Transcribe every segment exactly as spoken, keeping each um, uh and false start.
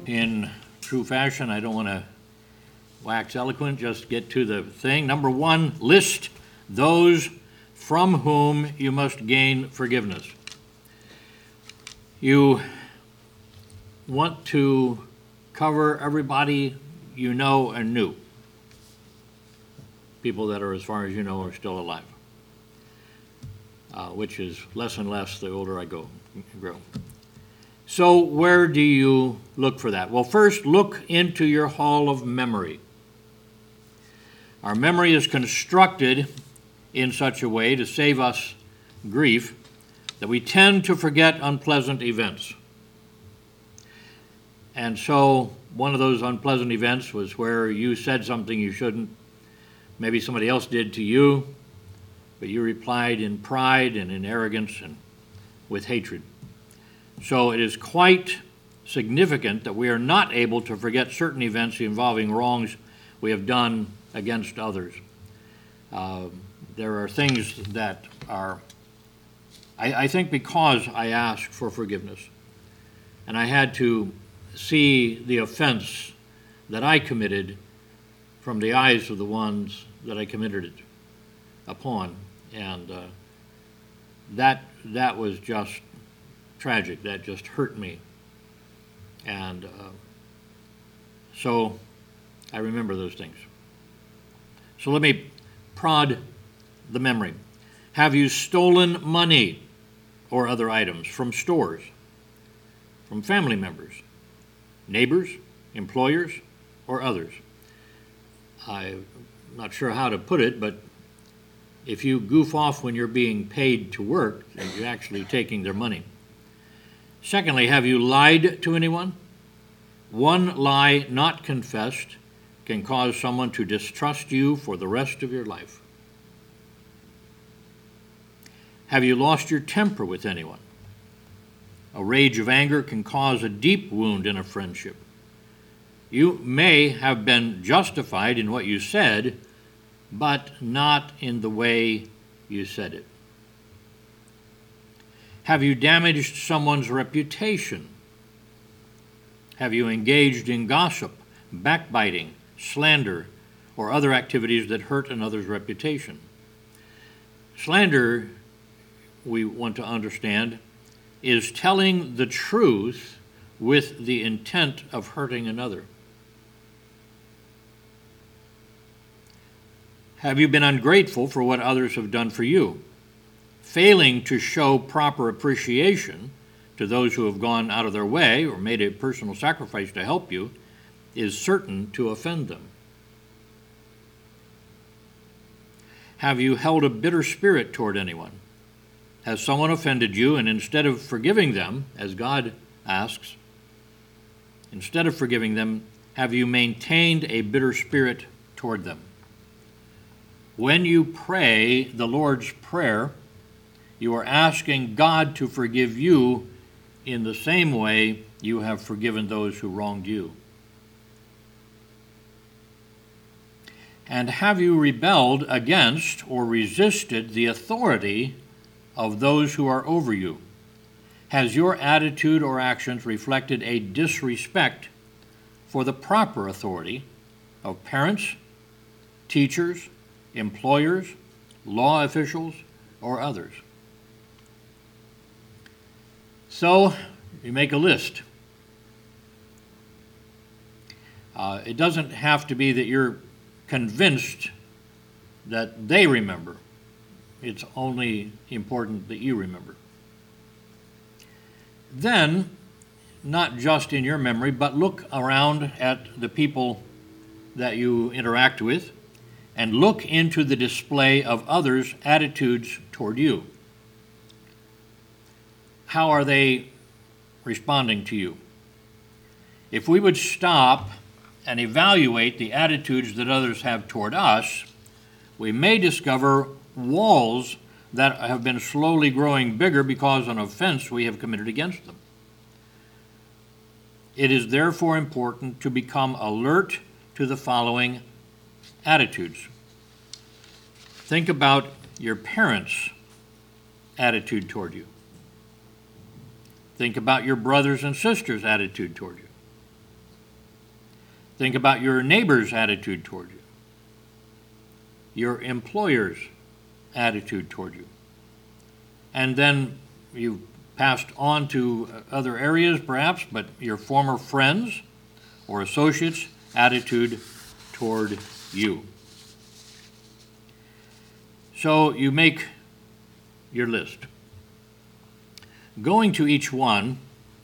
in true fashion. I don't want to wax eloquent, just get to the thing. Number one, list those from whom you must gain forgiveness. You want to cover everybody you know and knew. People that are, as far as you know, are still alive, uh, which is less and less the older I go, grow. So where do you look for that? Well, first, look into your hall of memory. Our memory is constructed in such a way to save us grief that we tend to forget unpleasant events. And so one of those unpleasant events was where you said something you shouldn't. Maybe somebody else did to you, but you replied in pride and in arrogance and with hatred. So it is quite significant that we are not able to forget certain events involving wrongs we have done against others. Uh, there are things that are, I, I think because I asked for forgiveness, and I had to see the offense that I committed from the eyes of the ones that I committed it upon, and uh, that that was just tragic. That just hurt me, and uh, so I remember those things. So let me prod the memory. Have you stolen money or other items from stores, from family members, neighbors, employers, or others? I'm not sure how to put it, but if you goof off when you're being paid to work, then you're actually taking their money. Secondly, have you lied to anyone? One lie not confessed can cause someone to distrust you for the rest of your life. Have you lost your temper with anyone? A rage of anger can cause a deep wound in a friendship. You may have been justified in what you said, but not in the way you said it. Have you damaged someone's reputation? Have you engaged in gossip, backbiting, slander, or other activities that hurt another's reputation? Slander, we want to understand, is telling the truth with the intent of hurting another. Have you been ungrateful for what others have done for you? Failing to show proper appreciation to those who have gone out of their way or made a personal sacrifice to help you is certain to offend them. Have you held a bitter spirit toward anyone? Has someone offended you, and instead of forgiving them, as God asks, instead of forgiving them, have you maintained a bitter spirit toward them? When you pray the Lord's Prayer, you are asking God to forgive you in the same way you have forgiven those who wronged you. And have you rebelled against or resisted the authority of those who are over you? Has your attitude or actions reflected a disrespect for the proper authority of parents, teachers, employers, law officials, or others? So you make a list. Uh, it doesn't have to be that you're convinced that they remember. It's only important that you remember. Then, not just in your memory, but look around at the people that you interact with and look into the display of others' attitudes toward you. How are they responding to you? If we would stop and evaluate the attitudes that others have toward us, we may discover walls that have been slowly growing bigger because of an offense we have committed against them. It is therefore important to become alert to the following attitudes. Think about your parents' attitude toward you. Think about your brothers and sisters' attitude toward you. Think about your neighbor's attitude toward you, your employer's attitude toward you. And then you passed on to other areas perhaps, but your former friends or associates' attitude toward you. So you make your list. Going to each one,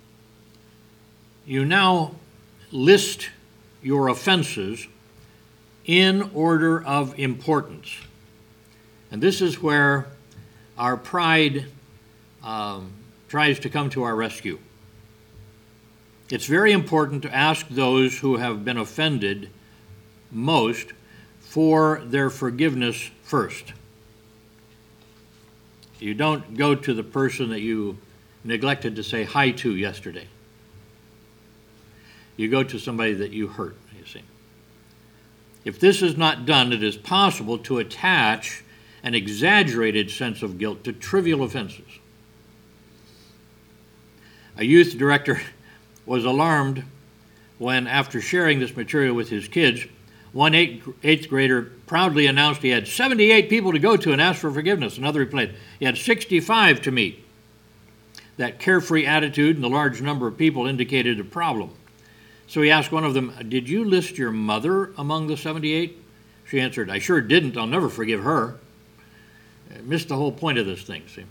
you now list your offenses in order of importance. And this is where our pride um, tries to come to our rescue. It's very important to ask those who have been offended most for their forgiveness first. You don't go to the person that you neglected to say hi to yesterday. You go to somebody that you hurt, you see. If this is not done, it is possible to attach an exaggerated sense of guilt to trivial offenses. A youth director was alarmed when, after sharing this material with his kids, one eighth, eighth grader proudly announced he had seventy-eight people to go to and ask for forgiveness. Another replied, he had sixty-five to meet. That carefree attitude and the large number of people indicated a problem. So he asked one of them, did you list your mother among the seventy-eight? She answered, I sure didn't. I'll never forgive her. I missed the whole point of this thing, see.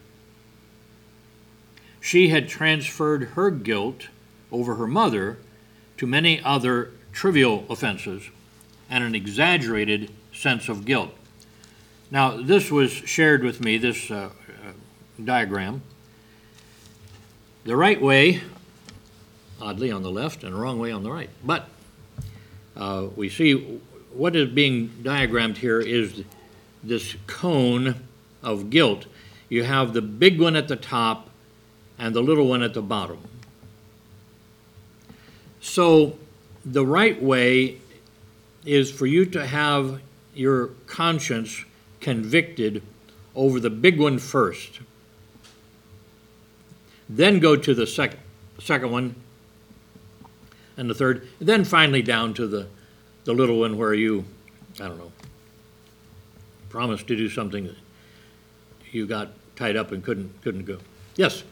She had transferred her guilt over her mother to many other trivial offenses and an exaggerated sense of guilt. Now, this was shared with me, this uh, uh, diagram. The right way, oddly, on the left, and the wrong way on the right. But uh, we see what is being diagrammed here is this cone of guilt. You have the big one at the top and the little one at the bottom. So the right way is for you to have your conscience convicted over the big one first. Then go to the sec- second one and the third, then finally down to the, the little one where you, I don't know, promised to do something that you got tied up and couldn't couldn't go. Yes?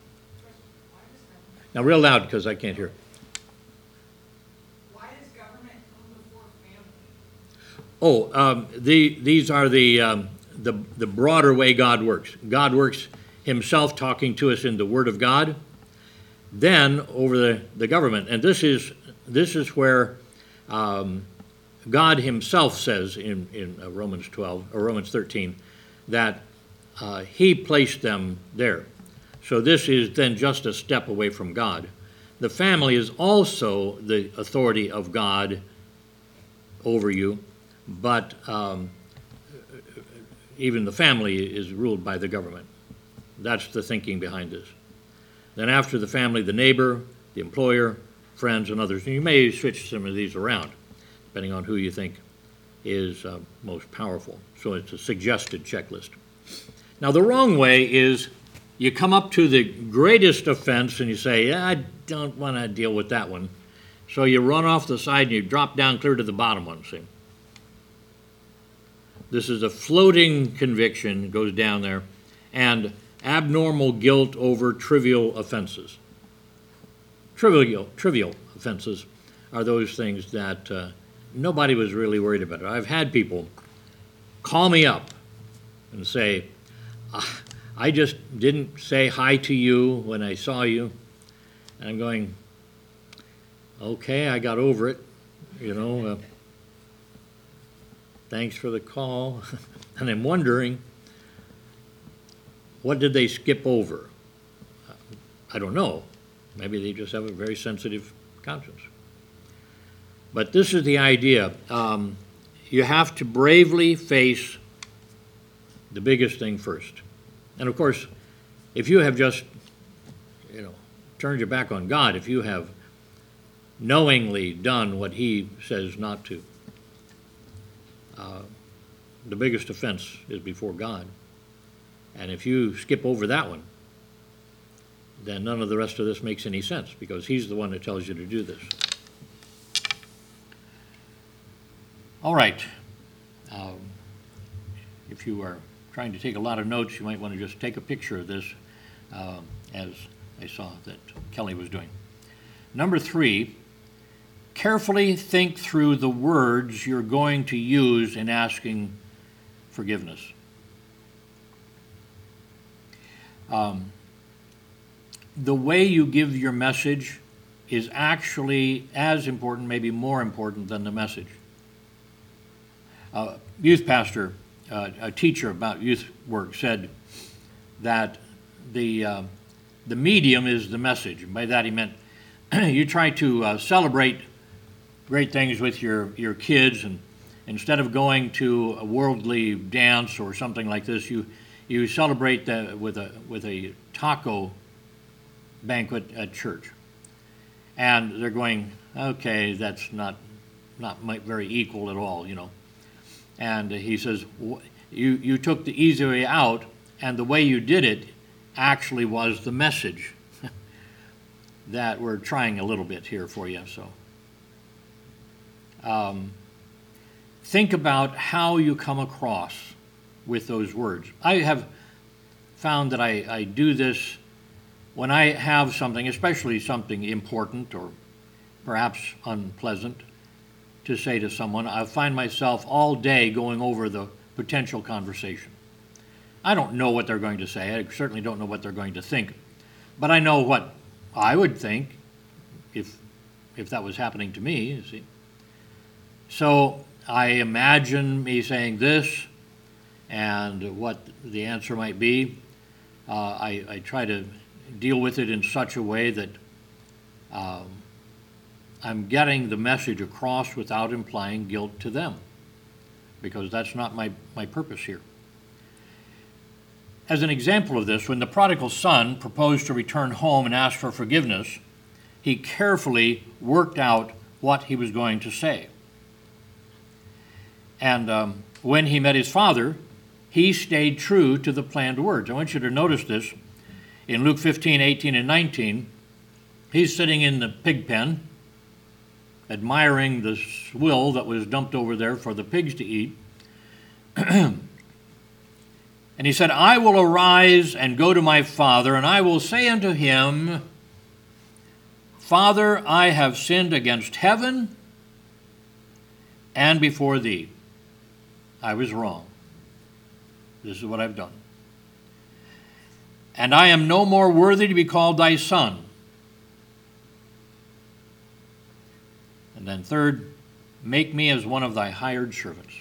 Now real loud because I can't hear. Why does government come before family? Oh, um, the, these are the, um, the, the broader way God works. God works himself talking to us in the Word of God, then over the, the government. And this is, this is where um, God himself says in, in uh, Romans twelve, or Romans thirteen, that uh, he placed them there. So this is then just a step away from God. The family is also the authority of God over you, but um, even the family is ruled by the government. That's the thinking behind this. Then after the family, the neighbor, the employer, friends, and others. And you may switch some of these around, depending on who you think is uh, most powerful. So it's a suggested checklist. Now the wrong way is you come up to the greatest offense and you say, yeah, I don't want to deal with that one. So you run off the side and you drop down clear to the bottom one, see? This is a floating conviction, goes down there, and abnormal guilt over trivial offenses. Trivial, trivial offenses are those things that uh, nobody was really worried about. I've had people call me up and say, I just didn't say hi to you when I saw you. And I'm going, okay, I got over it, you know. Uh, thanks for the call. And I'm wondering, what did they skip over? I don't know. Maybe they just have a very sensitive conscience. But this is the idea. Um, you have to bravely face the biggest thing first. And of course, if you have just, you know, turned your back on God, if you have knowingly done what he says not to, uh, the biggest offense is before God. And if you skip over that one, then none of the rest of this makes any sense, because he's the one that tells you to do this. All right. Um, if you are trying to take a lot of notes, you might want to just take a picture of this, uh, as I saw that Kelly was doing. Number three, carefully think through the words you're going to use in asking forgiveness. Um, the way you give your message is actually as important, maybe more important than the message. Uh, youth pastor, uh, a teacher about youth work, said that the uh, the medium is the message. And by that he meant you try to uh, celebrate great things with your, your kids, and instead of going to a worldly dance or something like this, you you celebrate the, with a with a taco banquet at church. And they're going, okay, that's not not very equal at all, you know. And he says, you you took the easy way out, and the way you did it actually was the message that we're trying a little bit here for you. So um, think about how you come across with those words. I have found that I, I do this when I have something, especially something important or perhaps unpleasant, to say to someone. I find myself all day going over the potential conversation. I don't know what they're going to say. I certainly don't know what they're going to think. But I know what I would think if if that was happening to me, you see. So I imagine me saying this and what the answer might be. Uh, I, I try to deal with it in such a way that um, I'm getting the message across without implying guilt to them, because that's not my, my purpose here. As an example of this, when the prodigal son proposed to return home and ask for forgiveness, he carefully worked out what he was going to say. And um, when he met his father, he stayed true to the planned words. I want you to notice this. In Luke fifteen, eighteen, and nineteen, he's sitting in the pig pen, admiring the swill that was dumped over there for the pigs to eat. And he said, I will arise and go to my father, and I will say unto him, Father, I have sinned against heaven and before thee. I was wrong. This is what I've done. And I am no more worthy to be called thy son. And then third, make me as one of thy hired servants.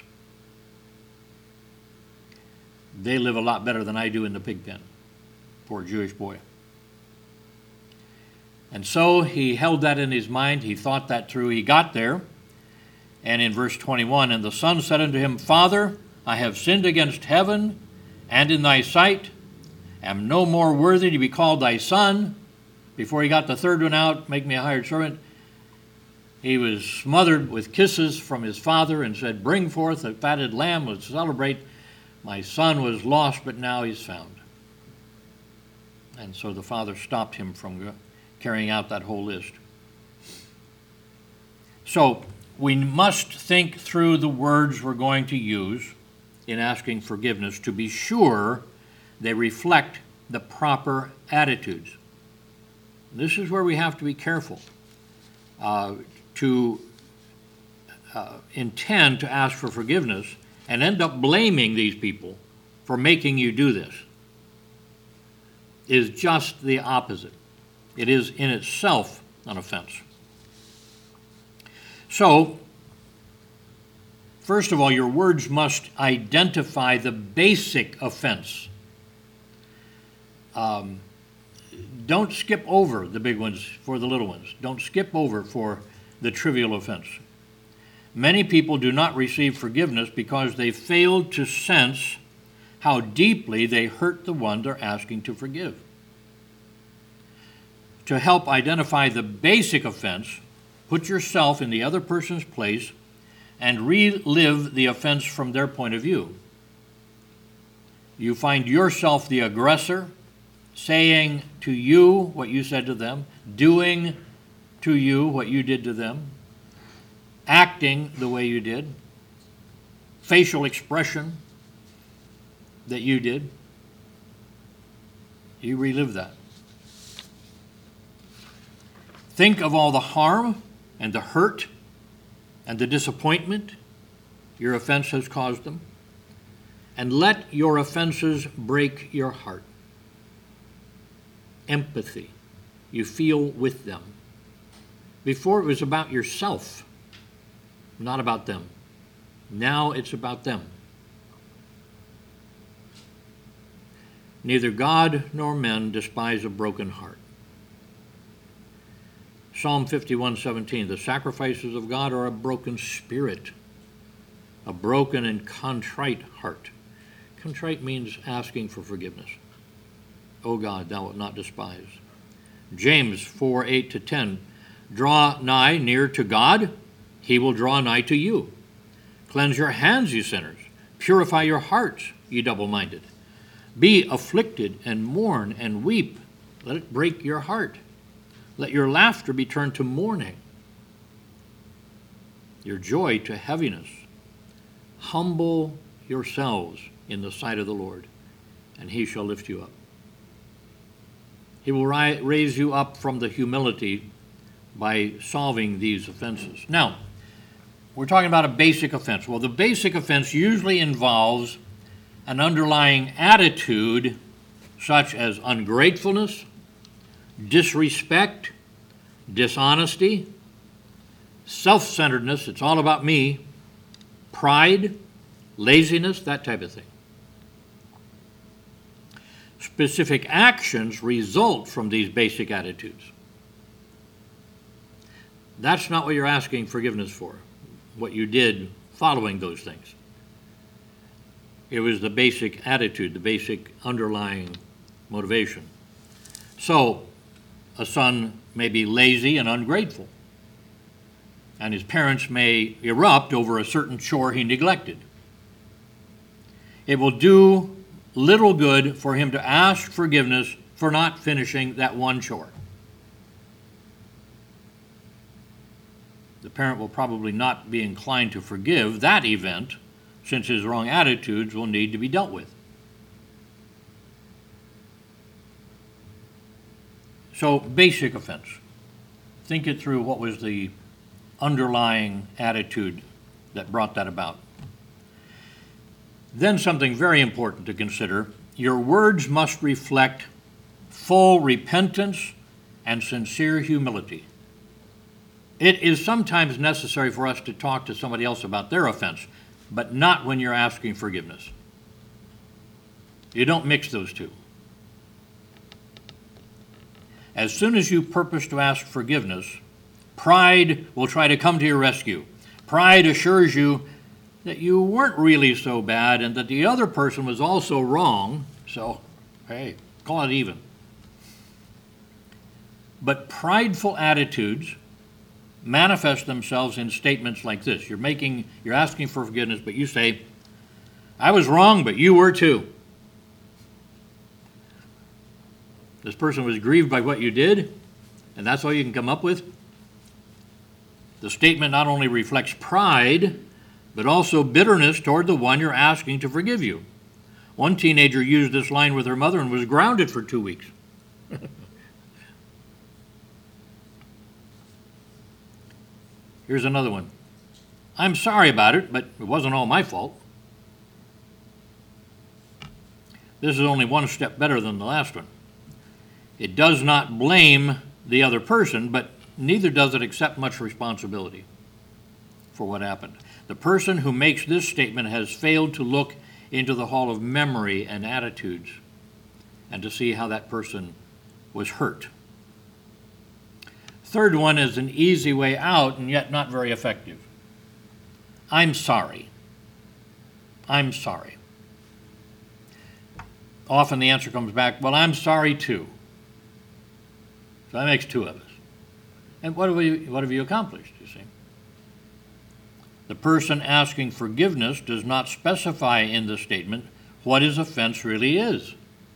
They live a lot better than I do in the pig pen. Poor Jewish boy. And so he held that in his mind. He thought that through. He got there. And in verse twenty-one, and the son said unto him, Father, I have sinned against heaven and in thy sight, am no more worthy to be called thy son. Before he got the third one out, make me a hired servant, he was smothered with kisses from his father and said, bring forth a fatted lamb, let's celebrate. My son was lost, but now he's found. And so the father stopped him from carrying out that whole list. So we must think through the words we're going to use in asking forgiveness to be sure they reflect the proper attitudes. This is where we have to be careful uh, to uh, intend to ask for forgiveness and end up blaming these people for making you do this. Is just the opposite. It is in itself an offense. So, first of all, your words must identify the basic offense. Um, don't skip over the big ones for the little ones. Don't skip over for the trivial offense. Many people do not receive forgiveness because they failed to sense how deeply they hurt the one they're asking to forgive. To help identify the basic offense, put yourself in the other person's place and relive the offense from their point of view. You find yourself the aggressor, saying to you what you said to them, doing to you what you did to them, acting the way you did. facial expression that you did. You relive that. Think of all the harm and the hurt and the disappointment your offense has caused them, and let your offenses break your heart. Empathy. You feel with them. Before it was about yourself, not about them. Now it's about them. Neither God nor men despise a broken heart. Psalm fifty-one seventeen, the sacrifices of God are a broken spirit, a broken and contrite heart. Contrite means asking for forgiveness. O God, thou wilt not despise. James four eight to ten, draw nigh near to God, he will draw nigh to you. Cleanse your hands, you sinners. Purify your hearts, ye double-minded. Be afflicted and mourn and weep. Let it break your heart. Let your laughter be turned to mourning, your joy to heaviness. Humble yourselves in the sight of the Lord, and he shall lift you up. He will ri- raise you up from the humility by solving these offenses. Now, we're talking about a basic offense. Well, the basic offense usually involves an underlying attitude such as ungratefulness, disrespect, dishonesty, self-centeredness, it's all about me, pride, laziness, that type of thing. Specific actions result from these basic attitudes. That's not what you're asking forgiveness for, what you did following those things. It was the basic attitude, the basic underlying motivation. So, a son may be lazy and ungrateful, and his parents may erupt over a certain chore he neglected. It will do little good for him to ask forgiveness for not finishing that one chore. The parent will probably not be inclined to forgive that event, since his wrong attitudes will need to be dealt with. So, basic offense. Think it through. What was the underlying attitude that brought that about? Then something very important to consider. Your words must reflect full repentance and sincere humility. It is sometimes necessary for us to talk to somebody else about their offense, but not when you're asking forgiveness. You don't mix those two. As soon as you purpose to ask forgiveness, pride will try to come to your rescue. Pride assures you that you weren't really so bad and that the other person was also wrong, so, hey, call it even. But prideful attitudes manifest themselves in statements like this. You're making, you're asking for forgiveness, but you say, I was wrong, but you were too. This person was grieved by what you did, and that's all you can come up with? The statement not only reflects pride, but also bitterness toward the one you're asking to forgive you. One teenager used this line with her mother and was grounded for two weeks. Here's another one. I'm sorry about it, but it wasn't all my fault. This is only one step better than the last one. It does not blame the other person, but neither does it accept much responsibility for what happened. The person who makes this statement has failed to look into the hall of memory and attitudes and to see how that person was hurt. Third one is an easy way out and yet not very effective. I'm sorry. I'm sorry. Often the answer comes back, well, I'm sorry too. So that makes two of us. And what have you, what have you accomplished, you see? The person asking forgiveness does not specify in the statement what his offense really is.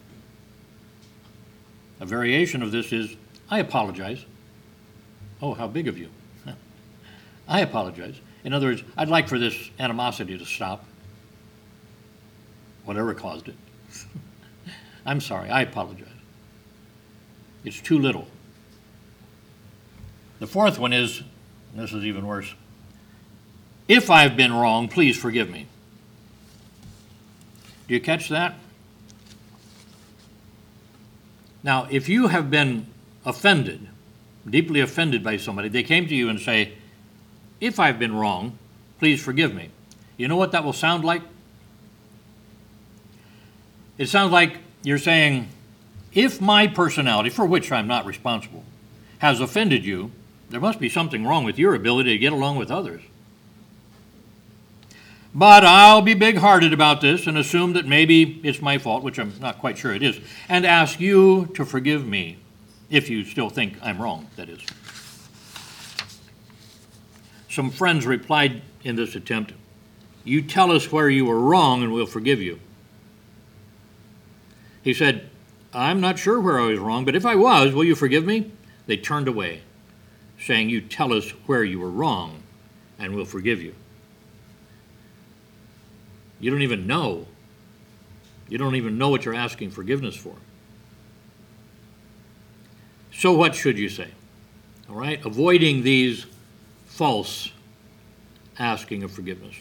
A variation of this is, I apologize. Oh, how big of you. I apologize. In other words, I'd like for this animosity to stop. whatever caused it. I'm sorry, I apologize. It's too little. The fourth one is, and this is even worse, if I've been wrong, please forgive me. Do you catch that? Now, if you have been offended, deeply offended by somebody, they came to you and say, if I've been wrong, please forgive me. You know what that will sound like? It sounds like you're saying, if my personality, for which I'm not responsible, has offended you, there must be something wrong with your ability to get along with others. But I'll be big-hearted about this and assume that maybe it's my fault, which I'm not quite sure it is, and ask you to forgive me, if you still think I'm wrong, that is. Some friends replied in this attempt, you tell us where you were wrong and we'll forgive you. He said, I'm not sure where I was wrong, but if I was, will you forgive me? They turned away, saying, you tell us where you were wrong and we'll forgive you. You don't even know. You don't even know what you're asking forgiveness for. So what should you say? All right? Avoiding these false asking of forgiveness.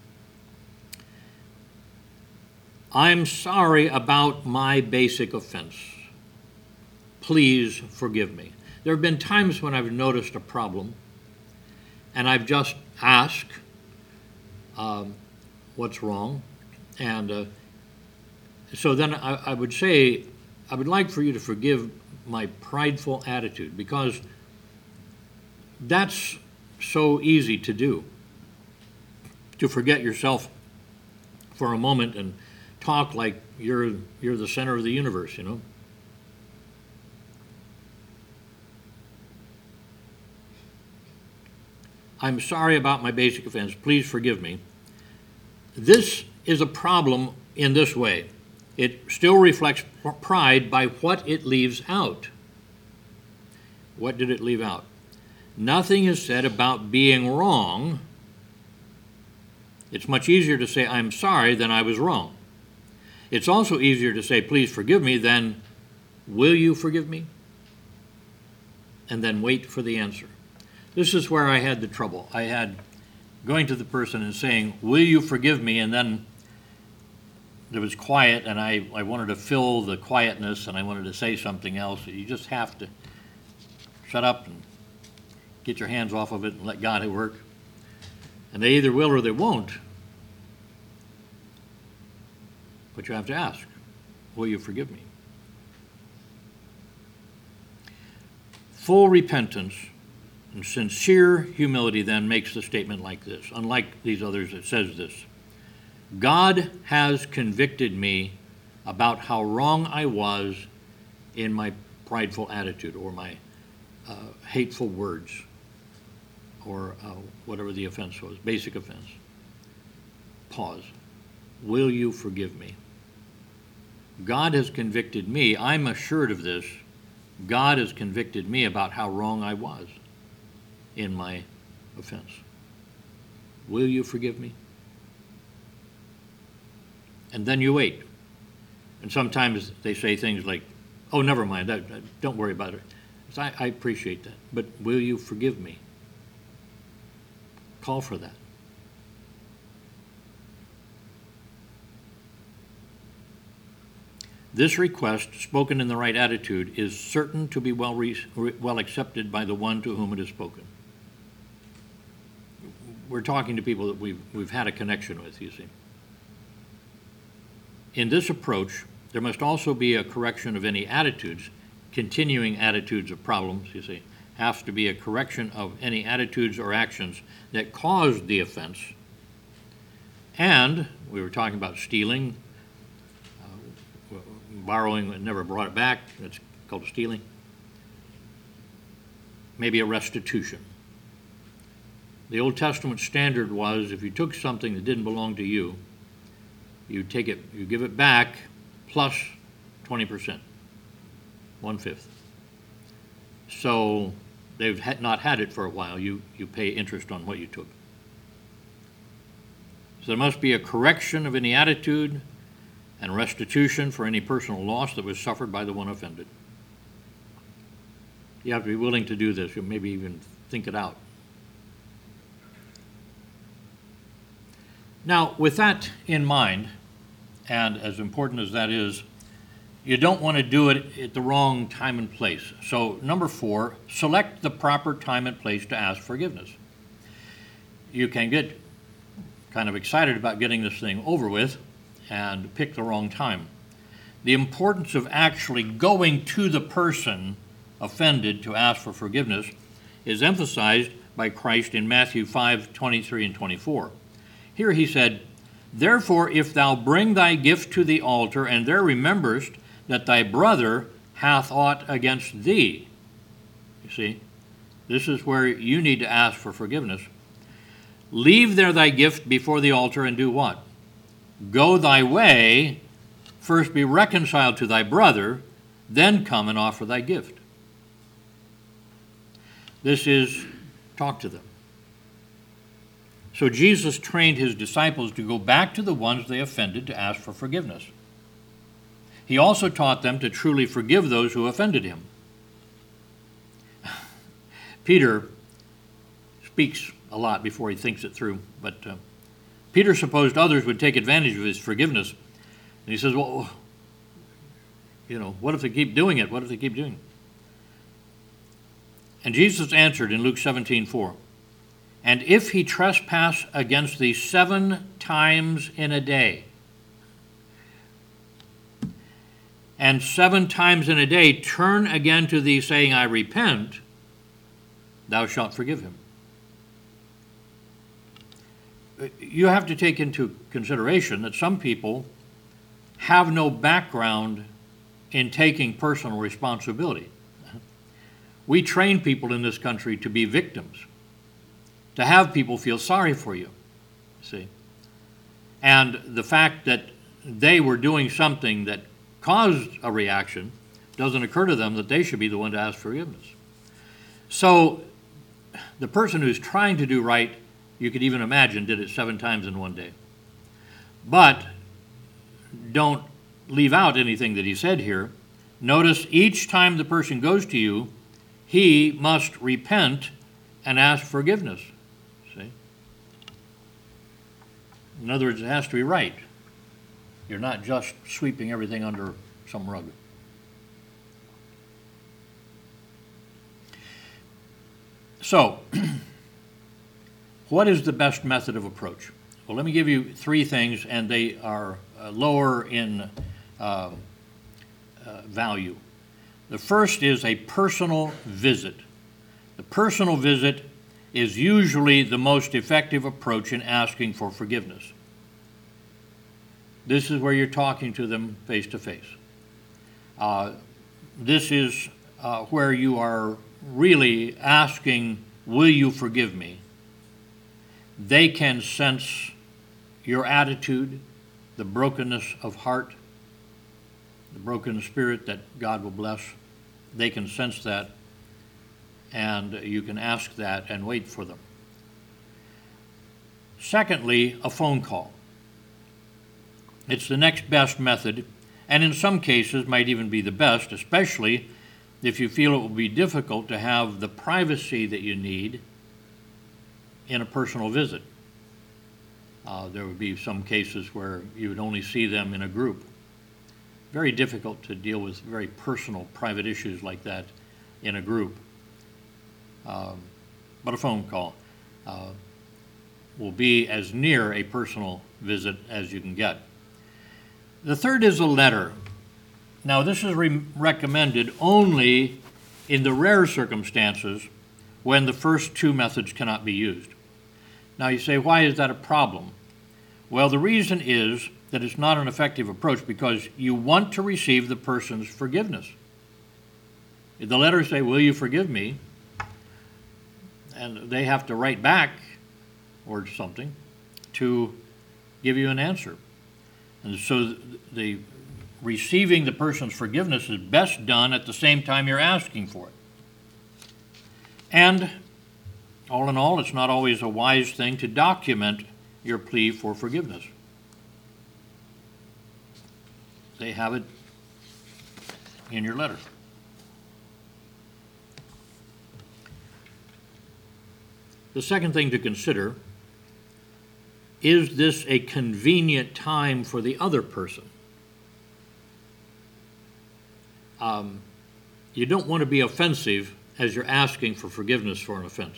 I'm sorry about my basic offense. Please forgive me. There have been times when I've noticed a problem and I've just asked, um, what's wrong, and uh, so then I, I would say, I would like for you to forgive my prideful attitude, because that's so easy to do, to forget yourself for a moment and talk like you're you're the center of the universe, you know. I'm sorry about my basic offense. Please forgive me. This is a problem in this way. It still reflects pride by what it leaves out. What did it leave out? Nothing is said about being wrong. It's much easier to say, I'm sorry, than I was wrong. It's also easier to say, please forgive me, than will you forgive me? And then wait for the answer. This is where I had the trouble. I had going to the person and saying, will you forgive me? And then there was quiet, and I, I wanted to fill the quietness, and I wanted to say something else. You just have to shut up and get your hands off of it and let God work. And they either will or they won't. But you have to ask, will you forgive me? Full repentance and sincere humility then makes the statement like this. Unlike these others, it says this: God has convicted me about how wrong I was in my prideful attitude, or my uh, hateful words, or uh, whatever the offense was, basic offense. Pause. Will you forgive me? God has convicted me. I'm assured of this. God has convicted me about how wrong I was in my offense. Will you forgive me? And then you wait. And sometimes they say things like, oh, never mind, that, that, don't worry about it. So I, I appreciate that. But will you forgive me? Call for that. This request, spoken in the right attitude, is certain to be well, re- well accepted by the one to whom it is spoken. We're talking to people that we've, we've had a connection with, you see. In this approach, there must also be a correction of any attitudes, continuing attitudes of problems, you see. Has to be a correction of any attitudes or actions that caused the offense. And we were talking about stealing, uh, borrowing and never brought it back. That's called stealing. Maybe a restitution. The Old Testament standard was, if you took something that didn't belong to you, you take it, you give it back plus twenty percent, one-fifth. So they've had not had it for a while. You, you pay interest on what you took. So there must be a correction of any attitude and restitution for any personal loss that was suffered by the one offended. You have to be willing to do this, or maybe even think it out. Now, with that in mind, and as important as that is, you don't want to do it at the wrong time and place. So, number four, select the proper time and place to ask forgiveness. You can get kind of excited about getting this thing over with and pick the wrong time. The importance of actually going to the person offended to ask for forgiveness is emphasized by Christ in Matthew five, twenty-three and twenty-four. Here he said, "Therefore, if thou bring thy gift to the altar, and there rememberest that thy brother hath aught against thee." You see, this is where you need to ask for forgiveness. "Leave there thy gift before the altar, and do what? Go thy way, first be reconciled to thy brother, then come and offer thy gift." This is, talk to them. So Jesus trained his disciples to go back to the ones they offended to ask for forgiveness. He also taught them to truly forgive those who offended him. Peter speaks a lot before he thinks it through, but uh, Peter supposed others would take advantage of his forgiveness. And he says, well, you know, what if they keep doing it? What if they keep doing it? And Jesus answered in Luke seventeen four, "And if he trespass against thee seven times in a day, and seven times in a day turn again to thee, saying, I repent, thou shalt forgive him." You have to take into consideration that some people have no background in taking personal responsibility. We train people in this country to be victims, to have people feel sorry for you, see. And the fact that they were doing something that caused a reaction doesn't occur to them that they should be the one to ask forgiveness. So the person who's trying to do right, you could even imagine, did it seven times in one day. But don't leave out anything that he said here. Notice each time the person goes to you, he must repent and ask forgiveness. See? In other words, it has to be right. You're not just sweeping everything under some rug. So, what is the best method of approach? Well, let me give you three things, and they are uh, lower in uh, uh, value. The first is a personal visit. The personal visit is usually the most effective approach in asking for forgiveness. This is where you're talking to them face to face. Uh, this is uh, where you are really asking, will you forgive me? They can sense your attitude, the brokenness of heart, the broken spirit that God will bless. They can sense that, and you can ask that and wait for them. Secondly, a phone call. It's the next best method, and in some cases might even be the best, especially if you feel it will be difficult to have the privacy that you need in a personal visit. Uh, there would be some cases where you would only see them in a group. Very difficult to deal with very personal, private issues like that in a group. Um, but a phone call uh, will be as near a personal visit as you can get. The third is a letter. Now, this is re- recommended only in the rare circumstances when the first two methods cannot be used. Now, you say, why is that a problem? Well, the reason is that it's not an effective approach because you want to receive the person's forgiveness. If the letters say, will you forgive me? And they have to write back or something to give you an answer. And so the receiving the person's forgiveness is best done at the same time you're asking for it. And all in all, it's not always a wise thing to document your plea for forgiveness. they have it in your letter. The second thing to consider, is this a convenient time for the other person? Um, you don't want to be offensive as you're asking for forgiveness for an offense.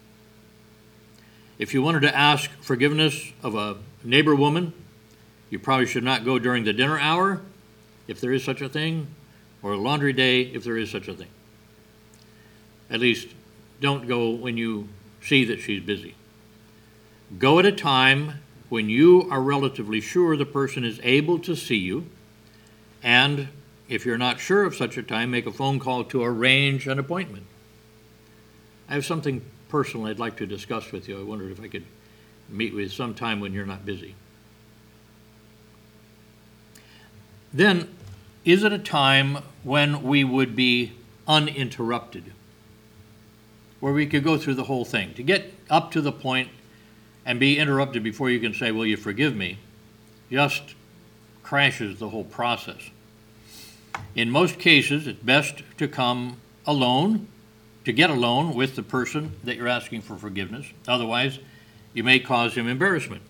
If you wanted to ask forgiveness of a neighbor woman, you probably should not go during the dinner hour, if there is such a thing, or a laundry day, if there is such a thing. At least, don't go when you see that she's busy. Go at a time when you are relatively sure the person is able to see you, and if you're not sure of such a time, make a phone call to arrange an appointment. I have something personal I'd like to discuss with you. I wondered if I could meet with you sometime when you're not busy. Then, is it a time when we would be uninterrupted, where we could go through the whole thing? To get up to the point and be interrupted before you can say, will you forgive me, just crashes the whole process. In most cases, it's best to come alone, to get alone with the person that you're asking for forgiveness. Otherwise, you may cause him embarrassment.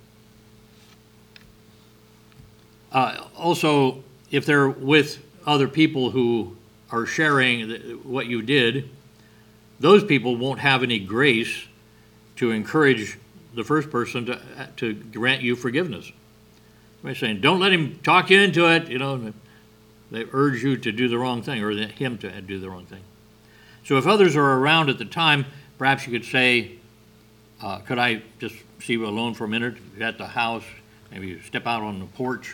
Uh, also, if they're with other people who are sharing what you did, those people won't have any grace to encourage the first person to to grant you forgiveness. They're saying, don't let him talk you into it, you know. They urge you to do the wrong thing, or him to do the wrong thing. So if others are around at the time, perhaps you could say, uh, could I just see you alone for a minute at the house? Maybe you step out on the porch.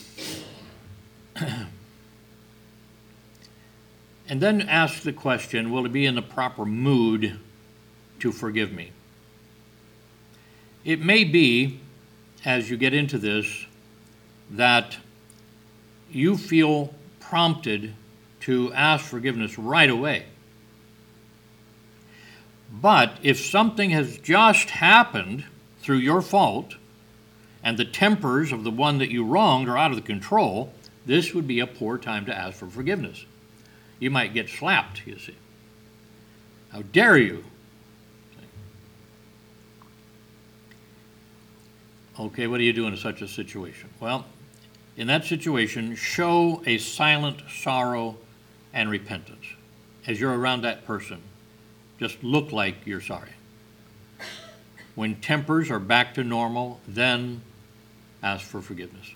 And then ask the question, will he be in the proper mood to forgive me? It may be, as you get into this, that you feel prompted to ask forgiveness right away. But if something has just happened through your fault, and the tempers of the one that you wronged are out of control, this would be a poor time to ask for forgiveness. You might get slapped, you see. How dare you? Okay, what do you do in such a situation? Well, in that situation, show a silent sorrow and repentance. As you're around that person, just look like you're sorry. When tempers are back to normal, then ask for forgiveness.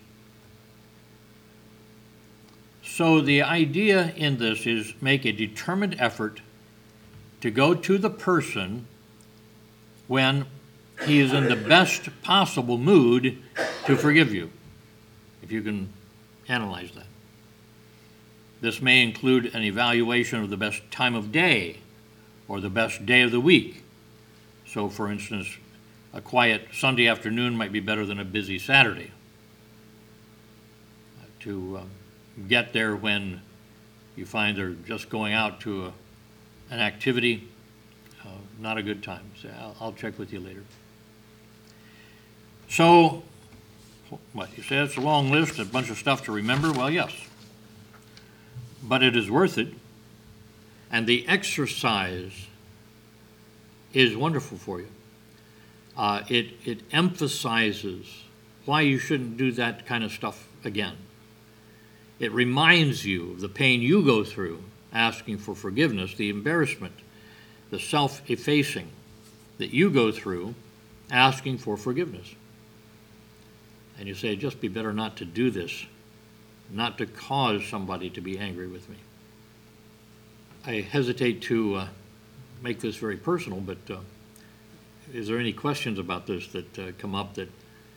So the idea in this is make a determined effort to go to the person when he is in the best possible mood to forgive you, if you can analyze that. This may include an evaluation of the best time of day or the best day of the week. So, for instance, a quiet Sunday afternoon might be better than a busy Saturday. Uh, to uh, get there when you find they're just going out to a, an activity, uh, not a good time. So I'll, I'll check with you later. So, what, you say it's a long list, a bunch of stuff to remember? Well, yes. But it is worth it. And the exercise is wonderful for you. Uh, it, it emphasizes why you shouldn't do that kind of stuff again. It reminds you of the pain you go through asking for forgiveness, the embarrassment, the self-effacing that you go through asking for forgiveness. And you say, it'd just be better not to do this, not to cause somebody to be angry with me. I hesitate to uh, make this very personal, but uh, is there any questions about this that uh, come up that